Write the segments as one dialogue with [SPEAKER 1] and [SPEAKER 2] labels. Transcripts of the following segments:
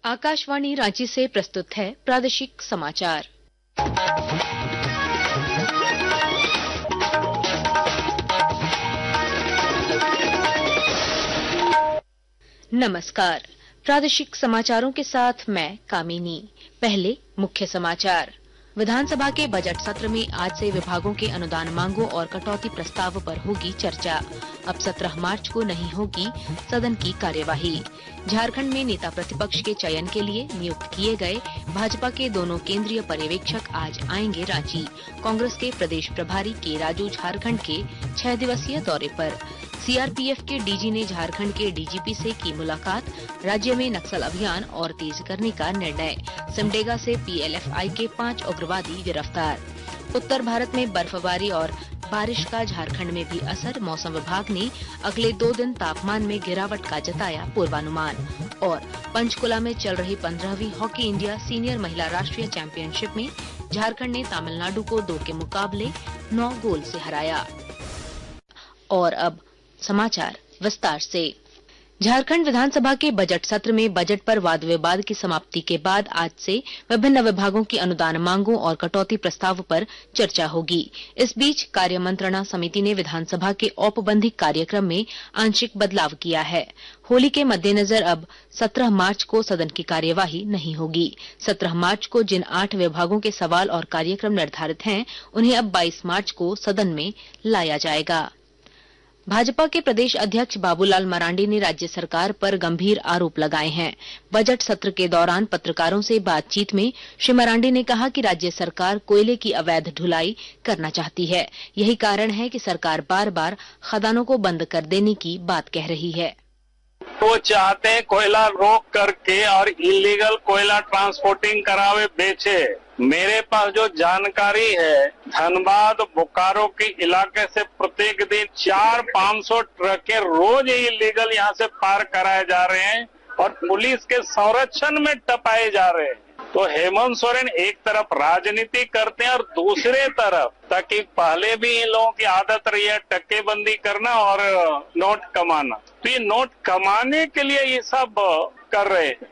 [SPEAKER 1] आकाशवाणी रांची से प्रस्तुत है प्रादेशिक समाचार। नमस्कार, प्रादेशिक समाचारों के साथ मैं कामिनी। पहले मुख्य समाचार। विधानसभा के बजट सत्र में आज से विभागों के अनुदान मांगों और कटौती प्रस्ताव पर होगी चर्चा। अब 17 मार्च को नहीं होगी सदन की कार्यवाही। झारखंड में नेता प्रतिपक्ष के चयन के लिए नियुक्त किए गए भाजपा के दोनों केंद्रीय पर्यवेक्षक आज आएंगे रांची। कांग्रेस के प्रदेश प्रभारी के राजू झारखंड के 6 दिवसीय दौरे पर। सीआरपीएफ के डीजी ने झारखंड के डीजीपी से की मुलाकात। राज्य में नक्सल अभियान और तेज करने का निर्णय। सिमडेगा से पीएलएफआई के 5 उग्रवादी गिरफ्तार। उत्तर भारत में बर्फबारी और बारिश का झारखंड में भी असर। मौसम विभाग ने अगले 2 दिन तापमान में गिरावट का जताया पूर्वानुमान। और पंचकुला में चल रही 15वीं हॉकी इंडिया सीनियर महिला राष्ट्रीय चैंपियनशिप में झारखंड ने तमिलनाडु को 2 के मुकाबले 9 गोल से हराया। और अब समाचार विस्तार से। झारखंड विधानसभा के बजट सत्र में बजट पर वाद विवाद की समाप्ति के बाद आज से विभिन्न विभागों की अनुदान मांगों और कटौती प्रस्ताव पर चर्चा होगी। इस बीच कार्य मंत्रणा समिति ने विधानसभा के औपबंधिक कार्यक्रम में आंशिक बदलाव किया है। होली के मद्देनजर अब 17 मार्च को सदन की कार्यवाही नहीं होगी। 17 मार्च को जिन 8 विभागों के सवाल और कार्यक्रम निर्धारित हैं, उन्हें अब 22 मार्च को सदन में लाया जाएगा। भाजपा के प्रदेश अध्यक्ष बाबूलाल मरांडी ने राज्य सरकार पर गंभीर आरोप लगाए हैं। बजट सत्र के दौरान पत्रकारों से बातचीत में श्री मरांडी ने कहा कि राज्य सरकार कोयले की अवैध ढुलाई करना चाहती है। यही कारण है कि सरकार बार-बार खदानों को बंद कर देने की बात कह रही है।
[SPEAKER 2] वो चाहते हैं कोयला रोक करके और इलीगल कोयला ट्रांसपोर्टिंग करावे, बेचे। मेरे पास जो जानकारी है, धनबाद बोकारो के इलाके से प्रत्येक दिन 400-500 ट्रकें रोज इलीगल यहाँ से पार कराए जा रहे हैं और पुलिस के संरक्षण में टपाए जा रहे हैं। तो हेमंत सोरेन एक तरफ राजनीति करते हैं और दूसरे तरफ, ताकि पहले भी इन लोगों की आदत रही है टक्केबंदी करना और नोट कमाना, तो ये नोट कमाने के लिए ये सब कर रहे हैं।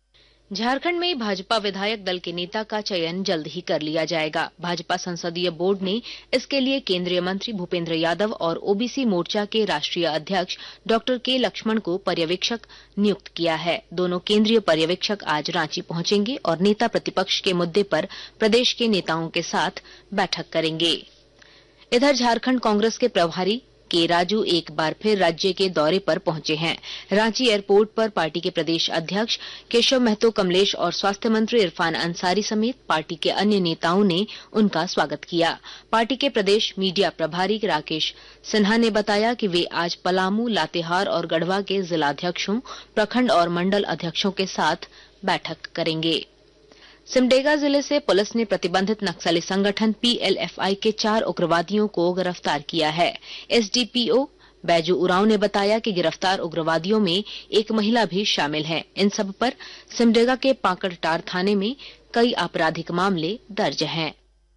[SPEAKER 1] झारखंड में भाजपा विधायक दल के नेता का चयन जल्द ही कर लिया जाएगा। भाजपा संसदीय बोर्ड ने इसके लिए केंद्रीय मंत्री भूपेंद्र यादव और ओबीसी मोर्चा के राष्ट्रीय अध्यक्ष डॉक्टर के लक्ष्मण को पर्यवेक्षक नियुक्त किया है। दोनों केंद्रीय पर्यवेक्षक आज रांची पहुंचेंगे और नेता प्रतिपक्ष के मुद्दे पर प्रदेश के नेताओं के साथ बैठक करेंगे। इधर झारखंड कांग्रेस के प्रभारी के राजू एक बार फिर राज्य के दौरे पर पहुंचे हैं। रांची एयरपोर्ट पर पार्टी के प्रदेश अध्यक्ष केशव महतो कमलेश और स्वास्थ्य मंत्री इरफान अंसारी समेत पार्टी के अन्य नेताओं ने उनका स्वागत किया। पार्टी के प्रदेश मीडिया प्रभारी राकेश सिन्हा ने बताया कि वे आज पलामू, लातेहार और गढ़वा के जिलाध्यक्षों, प्रखंड और मंडल अध्यक्षों के साथ बैठक करेंगे। सिमडेगा जिले से पुलिस ने प्रतिबंधित नक्सली संगठन पीएलएफआई के 4 उग्रवादियों को गिरफ्तार किया है। एसडीपीओ बैजू उरांव ने बताया कि गिरफ्तार उग्रवादियों में एक महिला भी शामिल है। इन सब पर सिमडेगा के पाकड़टार थाने में कई आपराधिक मामले दर्ज हैं।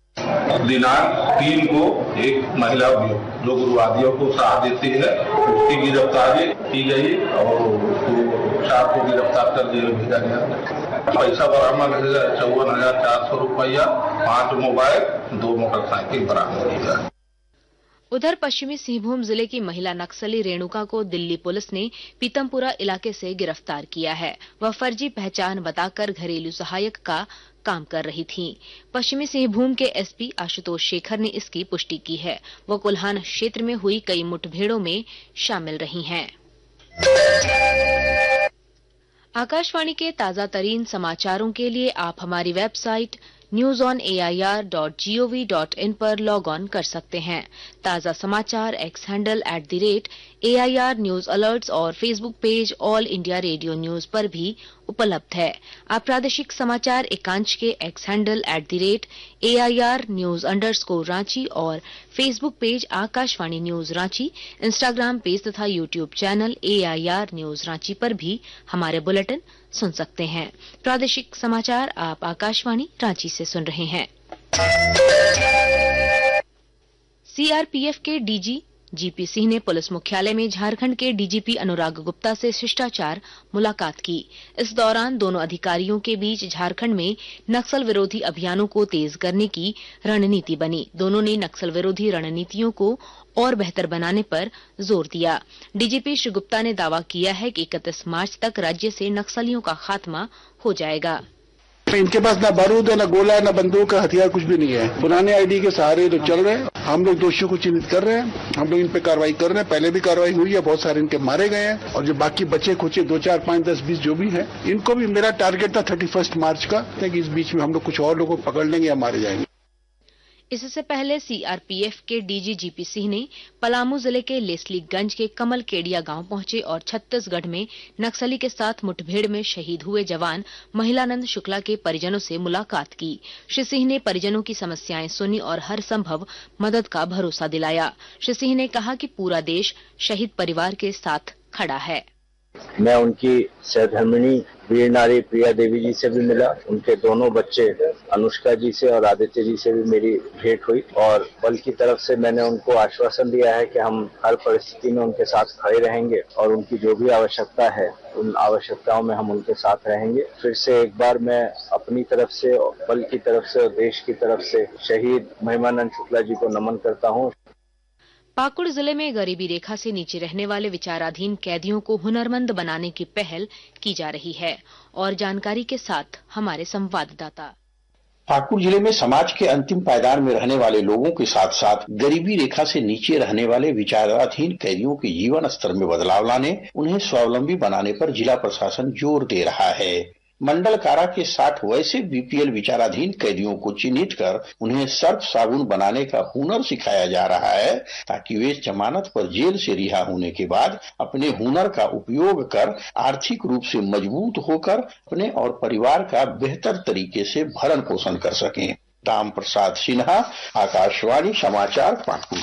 [SPEAKER 3] दिनांक 3 को एक महिला जो उग्रवादियों को साथ देती है, उसकी गिरफ्तारी की गई और उसको 4 को गिरफ्तार कर जेल भेजा गया। पैसा बरामद है 54,400 रुपया, 5 मोबाइल, 2 मोटरसाइकिल बरामद किया।
[SPEAKER 1] उधर पश्चिमी सिंहभूम जिले की महिला नक्सली रेणुका को दिल्ली पुलिस ने पीतमपुरा इलाके से गिरफ्तार किया है। वह फर्जी पहचान बताकर घरेलू सहायक का काम कर रही थी। पश्चिमी सिंहभूम के एसपी आशुतोष शेखर ने इसकी पुष्टि की है। वह कुल्हान क्षेत्र में हुई कई मुठभेड़ों में शामिल रही हैं। आकाशवाणी के ताजा तरीन समाचारों के लिए आप हमारी वेबसाइट newsonair.gov.in पर लॉग ऑन कर सकते हैं। ताजा समाचार X handle @AIR news alerts और Facebook page All India Radio news पर भी उपलब्ध है। आप प्रादेशिक समाचार एकांश के X handle @AIR news Ranchi और Facebook page Akashvani news Ranchi, Instagram page तथा YouTube channel AIR news Ranchi पर भी हमारे बुलेटिन सुन सकते हैं। प्रादेशिक समाचार आप आकाशवाणी रांची से सुन रहे हैं। सीआरपीएफ के डीजी जीपी सिंह ने पुलिस मुख्यालय में झारखंड के डीजीपी अनुराग गुप्ता से शिष्टाचार मुलाकात की। इस दौरान दोनों अधिकारियों के बीच झारखंड में नक्सल विरोधी अभियानों को तेज करने की रणनीति बनी। दोनों ने नक्सल विरोधी रणनीतियों को और बेहतर बनाने पर जोर दिया। डीजीपी श्री गुप्ता ने दावा किया है कि 31 मार्च तक राज्य से नक्सलियों का खात्मा हो जाएगा।
[SPEAKER 4] इनके पास ना बारूद है, ना गोला है, ना बंदूक है, हथियार कुछ भी नहीं है। पुराने आईडी के सहारे तो चल रहे हैं। हम लोग दोषियों को चिन्हित कर रहे हैं, हम लोग इन पे कार्रवाई कर रहे हैं। पहले भी कार्रवाई हुई है, बहुत सारे इनके मारे गए हैं और जो बाकी बचे खुचे 2, 4, 5, 10, 20 जो भी है, इनको भी मेरा टारगेट था 31 मार्च का कि इस बीच में हम लोग कुछ और लोगों को पकड़ लेंगे या मारे जाएंगे।
[SPEAKER 1] इससे पहले सीआरपीएफ के डीजी जीपी सिंह ने पलामू जिले के लेस्लीगंज के कमल केडिया गांव पहुंचे और छत्तीसगढ़ में नक्सली के साथ मुठभेड़ में शहीद हुए जवान महिलानंद शुक्ला के परिजनों से मुलाकात की। श्री सिंह ने परिजनों की समस्याएं सुनी और हर संभव मदद का भरोसा दिलाया। श्री सिंह ने कहा कि पूरा देश शहीद परिवार के साथ खड़ा है।
[SPEAKER 5] मैं उनकी सहधर्मिणी वीर नारी प्रिया देवी जी से भी मिला। उनके दोनों बच्चे अनुष्का जी से और आदित्य जी से भी मेरी भेंट हुई और बल की तरफ से मैंने उनको आश्वासन दिया है कि हम हर परिस्थिति में उनके साथ खड़े रहेंगे और उनकी जो भी आवश्यकता है उन आवश्यकताओं में हम उनके साथ रहेंगे। फिर से एक बार मैं अपनी तरफ से, बल की तरफ से और देश की तरफ से शहीद महिमानंद शुक्ला जी को नमन करता हूँ।
[SPEAKER 1] पाकुड़ जिले में गरीबी रेखा से नीचे रहने वाले विचाराधीन कैदियों को हुनरमंद बनाने की पहल की जा रही है। और जानकारी के साथ हमारे संवाददाता।
[SPEAKER 6] पाकुड़ जिले में समाज के अंतिम पायदान में रहने वाले लोगों के साथ साथ गरीबी रेखा से नीचे रहने वाले विचाराधीन कैदियों के जीवन स्तर में बदलाव लाने, उन्हें स्वावलंबी बनाने पर जिला प्रशासन जोर दे रहा है। मंडल कारा के 60 वैसे बीपीएल विचाराधीन कैदियों को चिन्हित कर उन्हें सर्फ साबुन बनाने का हुनर सिखाया जा रहा है ताकि वे जमानत पर जेल से रिहा होने के बाद अपने हुनर का उपयोग कर आर्थिक रूप से मजबूत होकर अपने और परिवार का बेहतर तरीके से भरण पोषण कर सकें। राम प्रसाद सिन्हा, आकाशवाणी समाचार, पाकुड़।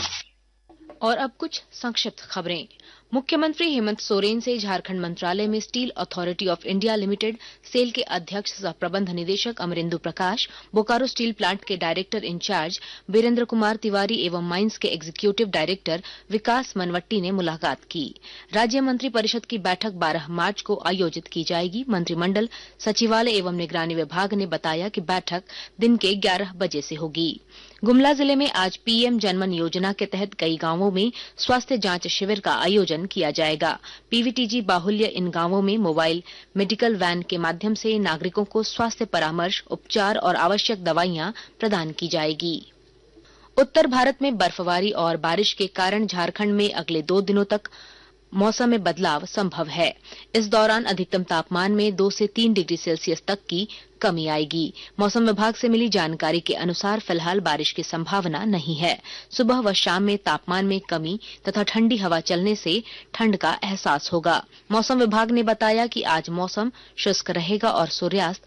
[SPEAKER 1] और अब कुछ संक्षिप्त खबरें। मुख्यमंत्री हेमंत सोरेन से झारखंड मंत्रालय में steel authority of India limited SAIL के अध्यक्ष सह प्रबंध निदेशक अमरेंदु प्रकाश, बोकारो स्टील प्लांट के डायरेक्टर इंचार्ज वीरेंद्र कुमार तिवारी एवं माइंस के एग्जीक्यूटिव डायरेक्टर विकास मनवट्टी ने मुलाकात की। राज्य मंत्री परिषद की बैठक 12 मार्च को आयोजित की जाएगी। मंत्रिमंडल सचिवालय एवं निगरानी विभाग ने बताया कि बैठक दिन के 11 बजे से होगी। गुमला जिले में आज पीएम जनमन योजना के तहत कई गांवों में स्वास्थ्य जांच शिविर का आयोजन किया जाएगा। पीवीटीजी बाहुल्य इन गांवों में मोबाइल मेडिकल वैन के माध्यम से नागरिकों को स्वास्थ्य परामर्श, उपचार और आवश्यक दवाइयां प्रदान की जाएगी। उत्तर भारत में बर्फबारी और बारिश के कारण झारखंड में अगले 2 दिनों तक मौसम में बदलाव संभव है। इस दौरान अधिकतम तापमान में 2 से 3 डिग्री सेल्सियस तक की कमी आएगी। मौसम विभाग से मिली जानकारी के अनुसार फिलहाल बारिश की संभावना नहीं है। सुबह व शाम में तापमान में कमी तथा ठंडी हवा चलने से ठंड का एहसास होगा। मौसम विभाग ने बताया कि आज मौसम शुष्क रहेगा और सूर्यास्त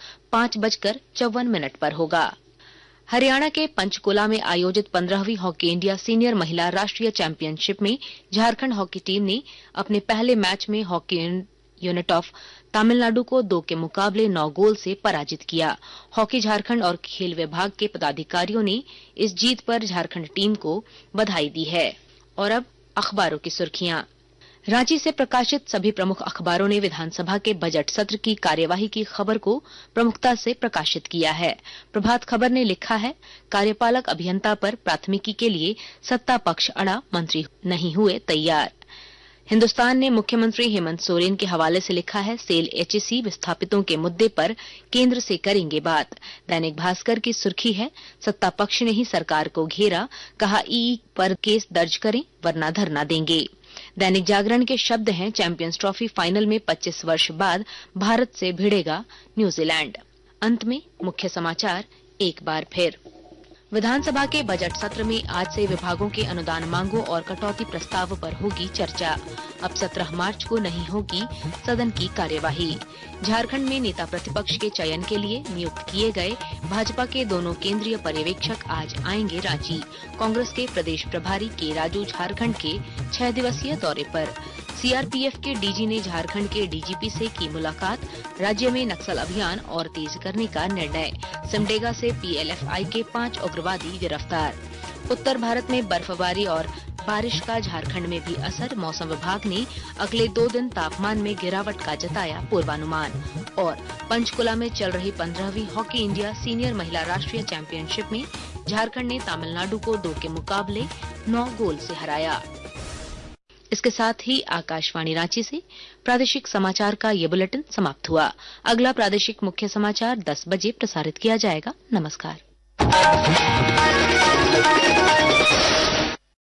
[SPEAKER 1] 5:54 पर होगा। हरियाणा के पंचकुला में आयोजित 15वीं हॉकी इंडिया सीनियर महिला राष्ट्रीय चैंपियनशिप में झारखंड हॉकी टीम ने अपने पहले मैच में हॉकी यूनिट ऑफ तमिलनाडु को 2 के मुकाबले 9 गोल से पराजित किया। हॉकी झारखंड और खेल विभाग के पदाधिकारियों ने इस जीत पर झारखंड टीम को बधाई दी है। और अब अखबारों की सुर्खियां। रांची से प्रकाशित सभी प्रमुख अखबारों ने विधानसभा के बजट सत्र की कार्यवाही की खबर को प्रमुखता से प्रकाशित किया है। प्रभात खबर ने लिखा है, कार्यपालक अभियंता पर प्राथमिकी के लिए सत्ता पक्ष अड़ा, मंत्री नहीं हुए तैयार। हिन्दुस्तान ने मुख्यमंत्री हेमंत सोरेन के हवाले से लिखा है, सेल एचईसी विस्थापितों के मुद्दे पर केंद्र से करेंगे बात। दैनिक भास्कर की सुर्खी है, सत्ता पक्ष ने ही सरकार को घेरा, कहा ईई पर केस दर्ज करें वरना धरना देंगे। दैनिक जागरण के शब्द हैं, चैंपियंस ट्रॉफी फाइनल में 25 वर्ष बाद भारत से भिड़ेगा न्यूजीलैंड। अंत में मुख्य समाचार एक बार फिर। विधानसभा के बजट सत्र में आज से विभागों के अनुदान मांगों और कटौती प्रस्ताव पर होगी चर्चा। अब 17 मार्च को नहीं होगी सदन की कार्यवाही। झारखंड में नेता प्रतिपक्ष के चयन के लिए नियुक्त किए गए भाजपा के दोनों केंद्रीय पर्यवेक्षक आज आएंगे रांची। कांग्रेस के प्रदेश प्रभारी के राजू झारखंड के 6 दिवसीय दौरे पर। सीआरपीएफ के डीजी ने झारखंड के डीजीपी से की मुलाकात। राज्य में नक्सल अभियान और तेज करने का निर्णय। सिमडेगा से पीएलएफआई के 5 उग्रवादी गिरफ्तार। उत्तर भारत में बर्फबारी और बारिश का झारखंड में भी असर, मौसम विभाग ने अगले 2 दिन तापमान में गिरावट का जताया पूर्वानुमान। और पंचकुला में चल रही 15वीं हॉकी इंडिया सीनियर महिला राष्ट्रीय चैंपियनशिप में झारखंड ने तमिलनाडु को 2 के मुकाबले 9 गोल से हराया। इसके साथ ही आकाशवाणी रांची से प्रादेशिक समाचार का ये बुलेटिन समाप्त हुआ। अगला प्रादेशिक मुख्य समाचार 10 बजे प्रसारित किया जाएगा। नमस्कार।